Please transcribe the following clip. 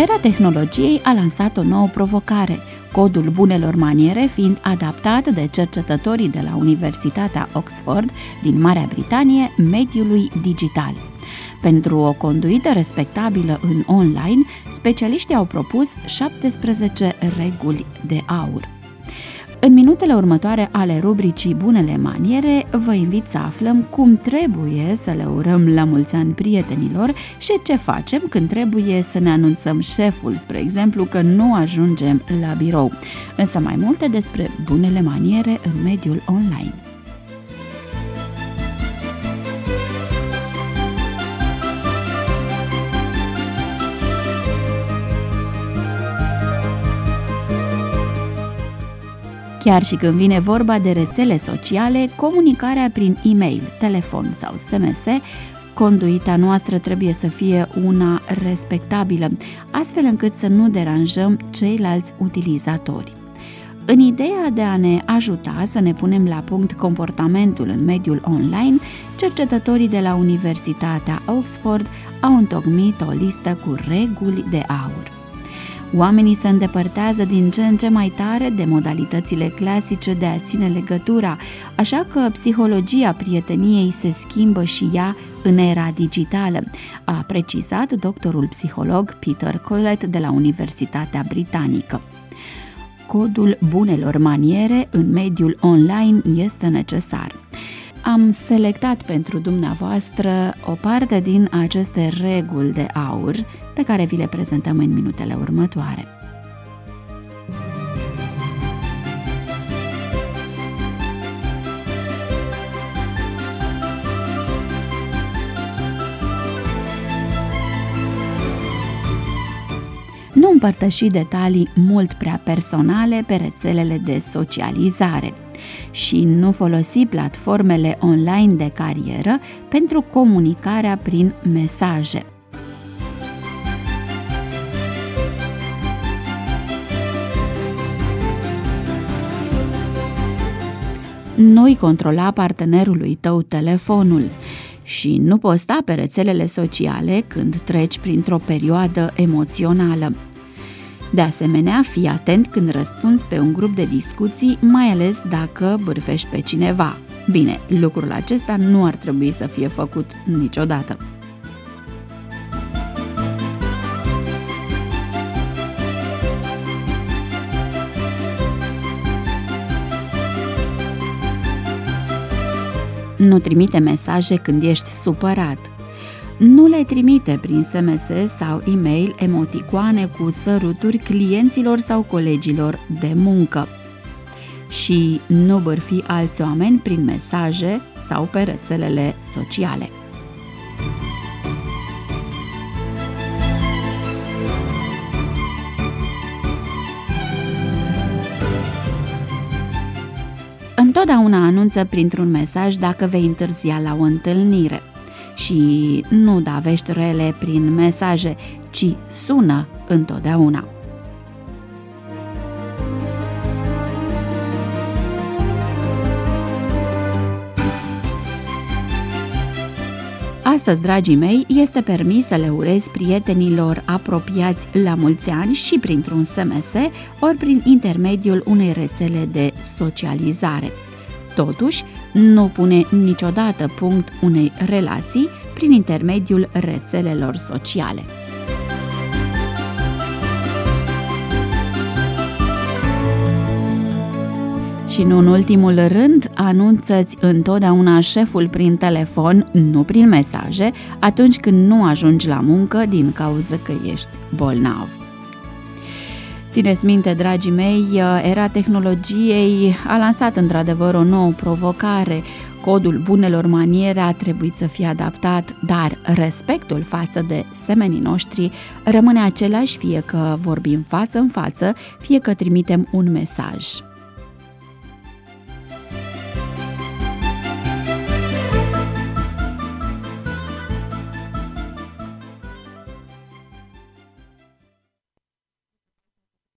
Era tehnologiei a lansat o nouă provocare, codul bunelor maniere fiind adaptat de cercetătorii de la Universitatea Oxford din Marea Britanie mediului digital. Pentru o conduită respectabilă în online, specialiștii au propus 17 reguli de aur. În minutele următoare ale rubricii Bunele maniere, vă invit să aflăm cum trebuie să le urăm la mulți ani prietenilor și ce facem când trebuie să ne anunțăm șeful, spre exemplu, că nu ajungem la birou. Însă mai multe despre bunele maniere în mediul online. Chiar și când vine vorba de rețele sociale, comunicarea prin e-mail, telefon sau SMS, conduita noastră trebuie să fie una respectabilă, astfel încât să nu deranjăm ceilalți utilizatori. În ideea de a ne ajuta să ne punem la punct comportamentul în mediul online, cercetătorii de la Universitatea Oxford au întocmit o listă cu reguli de aur. Oamenii se îndepărtează din ce în ce mai tare de modalitățile clasice de a ține legătura, așa că psihologia prieteniei se schimbă și ea în era digitală, a precizat doctorul psiholog Peter Collett de la Universitatea Britanică. Codul bunelor maniere în mediul online este necesar. Am selectat pentru dumneavoastră o parte din aceste reguli de aur pe care vi le prezentăm în minutele următoare. Nu împărtăși detalii mult prea personale pe rețelele de socializare și nu folosi platformele online de carieră pentru comunicarea prin mesaje. Nu-i controla partenerului tău telefonul și nu posta pe rețelele sociale când treci printr-o perioadă emoțională. De asemenea, fii atent când răspunzi pe un grup de discuții, mai ales dacă bârfești pe cineva. Bine, lucrul acesta nu ar trebui să fie făcut niciodată. Nu trimite mesaje când ești supărat. Nu le trimite prin SMS sau e-mail emoticoane cu săruturi clienților sau colegilor de muncă. Și nu bârfi alți oameni prin mesaje sau pe rețelele sociale. Întotdeauna anunță printr-un mesaj dacă vei întârzia la o întâlnire. Și nu da vești rele prin mesaje, ci sună întotdeauna. Astăzi, dragii mei, este permis să le urezi prietenilor apropiați la mulți ani și printr-un SMS, ori prin intermediul unei rețele de socializare. Totuși, nu pune niciodată punct unei relații prin intermediul rețelelor sociale. Și nu în ultimul rând, anunță-ți întotdeauna șeful prin telefon, nu prin mesaje, atunci când nu ajungi la muncă din cauza că ești bolnav. Țineți minte, dragii mei, era tehnologiei a lansat într-adevăr o nouă provocare. Codul bunelor maniere a trebuit să fie adaptat, dar respectul față de semenii noștri rămâne același, fie că vorbim față în față, fie că trimitem un mesaj.